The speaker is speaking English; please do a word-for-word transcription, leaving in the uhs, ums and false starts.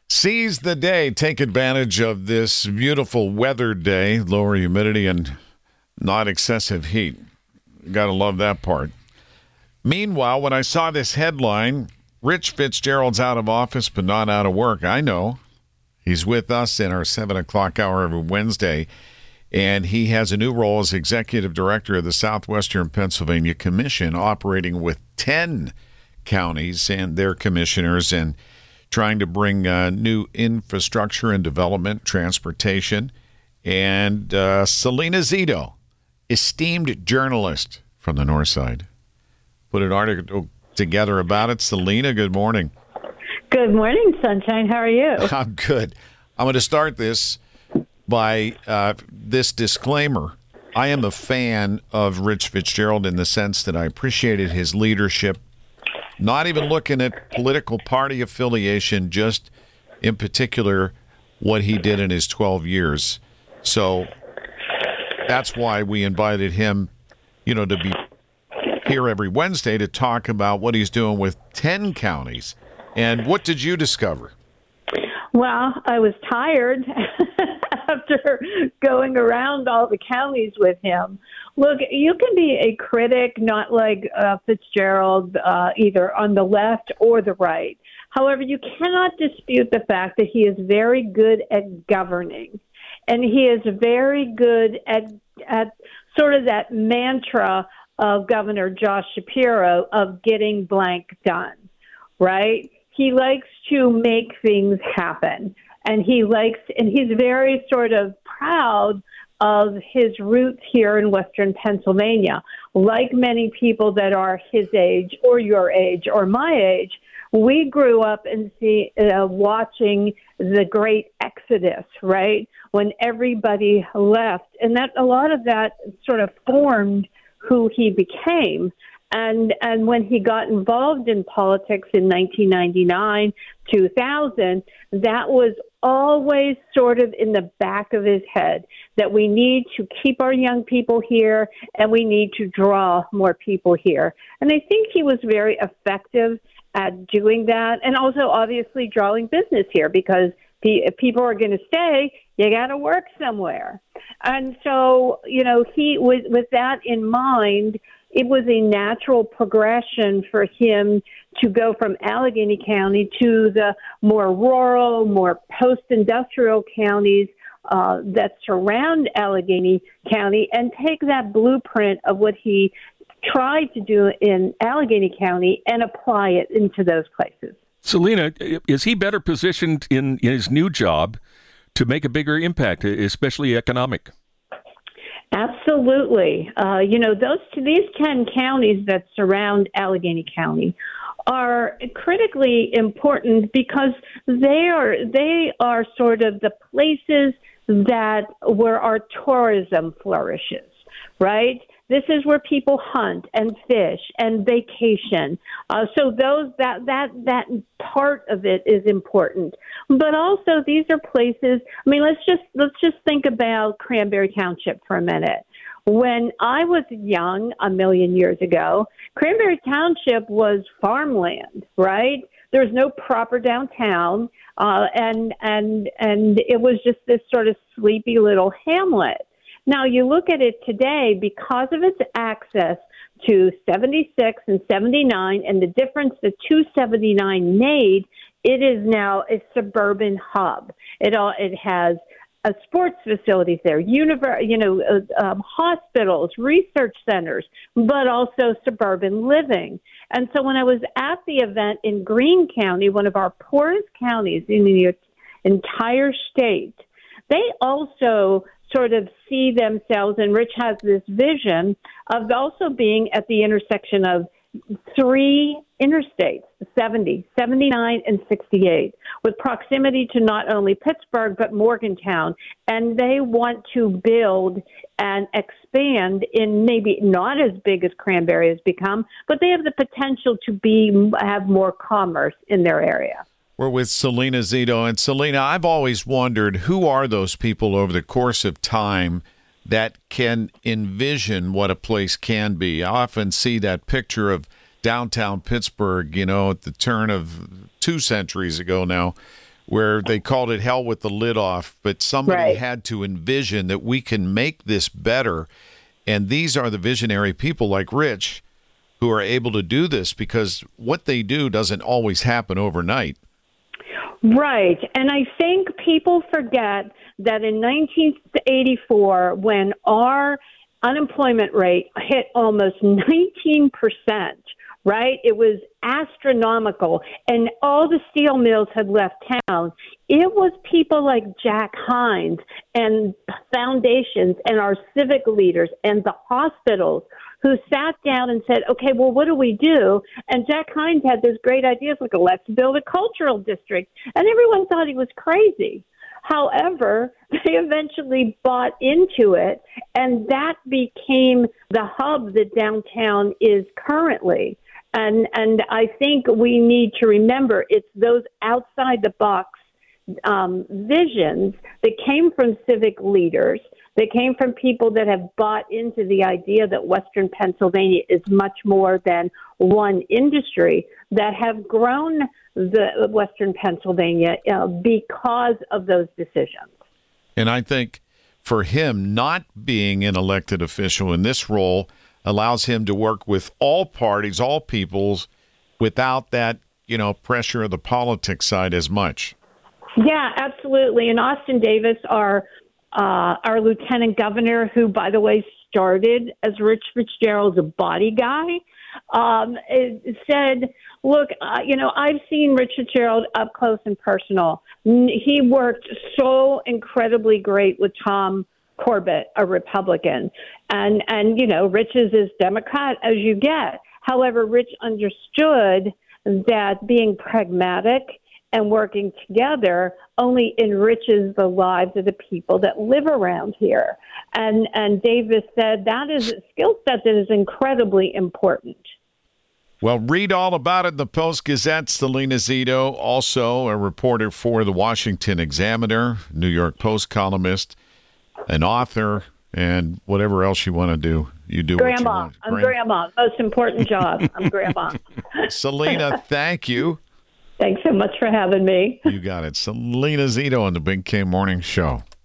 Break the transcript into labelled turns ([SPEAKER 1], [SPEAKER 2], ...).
[SPEAKER 1] Seize the day. Take advantage of this beautiful weather day, lower humidity and not excessive heat. Got to love that part. Meanwhile, when I saw this headline, Rich Fitzgerald's out of office but not out of work, I know. He's with us in our seven o'clock hour every Wednesday, and he has a new role as executive director of the Southwestern Pennsylvania Commission, operating with ten counties and their commissioners and trying to bring uh, new infrastructure and development, transportation. And uh, Selena Zito, esteemed journalist from the North Side, put an article together about it. Selena, good morning.
[SPEAKER 2] Good morning, Sunshine. How are you?
[SPEAKER 1] I'm good. I'm going to start this by uh, this disclaimer. I am a fan of Rich Fitzgerald in the sense that I appreciated his leadership, not even looking at political party affiliation, just in particular what he did in his twelve years. So that's why we invited him, you know, to be here every Wednesday to talk about what he's doing with ten counties. And what did you discover?
[SPEAKER 2] Well, I was tired after going around all the counties with him. Look, you can be a critic, not like uh, Fitzgerald, uh, either on the left or the right. However, you cannot dispute the fact that he is very good at governing. And he is very good at, at sort of that mantra of Governor Josh Shapiro of getting blank done, right? He likes to make things happen, and he likes, and he's very sort of proud of his roots here in Western Pennsylvania. Like many people that are his age or your age or my age, we grew up and see uh, watching the great exodus, right? When everybody left, and that a lot of that sort of formed who he became. And and when he got involved in politics in nineteen ninety-nine, two thousand, that was always sort of in the back of his head, that we need to keep our young people here and we need to draw more people here. And I think he was very effective at doing that, and also obviously drawing business here, because the, if people are going to stay, you got to work somewhere. And so, you know, he with with that in mind, it was a natural progression for him to go from Allegheny County to the more rural, more post-industrial counties uh, that surround Allegheny County, and take that blueprint of what he tried to do in Allegheny County and apply it into those places.
[SPEAKER 3] Selena, is he better positioned in, in his new job to make a bigger impact, especially economic?
[SPEAKER 2] Absolutely. Uh, you know, those these ten counties that surround Allegheny County are critically important because they are they are sort of the places that where our tourism flourishes, right? This is where people hunt and fish and vacation. Uh, so those that that that part of it is important. But also these are places. I mean, let's just let's just think about Cranberry Township for a minute. When I was young, a million years ago, Cranberry Township was farmland, right? There was no proper downtown, uh, and and and it was just this sort of sleepy little hamlet. Now, you look at it today, because of its access to seventy-six and seventy-nine and the difference the two seventy-nine made, it is now a suburban hub. It all it has uh, sports facilities there, univer- you know, uh, um, hospitals, research centers, but also suburban living. And so when I was at the event in Greene County, one of our poorest counties in the entire state, they also sort of see themselves, and Rich has this vision of also being at the intersection of three interstates, seventy, seventy-nine, and sixty-eight, with proximity to not only Pittsburgh, but Morgantown. And they want to build and expand in maybe not as big as Cranberry has become, but they have the potential to be have more commerce in their area.
[SPEAKER 1] We're with Selena Zito. And Selena, I've always wondered, who are those people over the course of time that can envision what a place can be? I often see that picture of downtown Pittsburgh, you know, at the turn of two centuries ago now, where they called it hell with the lid off, but somebody
[SPEAKER 2] Right.
[SPEAKER 1] had to envision that we can make this better. And these are the visionary people like Rich who are able to do this, because what they do doesn't always happen overnight.
[SPEAKER 2] Right. And I think people forget that in nineteen eighty-four, when our unemployment rate hit almost nineteen percent, right? It was astronomical, and all the steel mills had left town. It was people like Jack Hines and foundations and our civic leaders and the hospitals who sat down and said, okay, well, what do we do? And Jack Hines had those great ideas like, let's build a cultural district. And everyone thought he was crazy. However, they eventually bought into it, and that became the hub that downtown is currently. And and I think we need to remember it's those outside the box um, visions that came from civic leaders, that came from people that have bought into the idea that Western Pennsylvania is much more than one industry, that have grown the Western Pennsylvania uh, because of those decisions.
[SPEAKER 1] And I think for him, not being an elected official in this role allows him to work with all parties, all peoples, without that, you know, pressure of the politics side as much.
[SPEAKER 2] Yeah, absolutely. And Austin Davis, our uh, our lieutenant governor, who, by the way, started as Rich Fitzgerald's body guy, um, it said, look, uh, you know, I've seen Rich Fitzgerald up close and personal. He worked so incredibly great with Tom Corbett, a Republican. And, and you know, Rich is as Democrat as you get. However, Rich understood that being pragmatic and working together only enriches the lives of the people that live around here. And and Davis said that is a skill set that is incredibly important.
[SPEAKER 1] Well, read all about it in the Post-Gazette. Selena Zito, also a reporter for the Washington Examiner, New York Post columnist, an author, and whatever else you want to do. You do
[SPEAKER 2] Grandma.
[SPEAKER 1] what you want.
[SPEAKER 2] I'm
[SPEAKER 1] Grand-
[SPEAKER 2] grandma. Most important job. I'm grandma.
[SPEAKER 1] Selena, thank you.
[SPEAKER 2] Thanks so much for having me.
[SPEAKER 1] You got it. Selena Zito on the Big K Morning Show.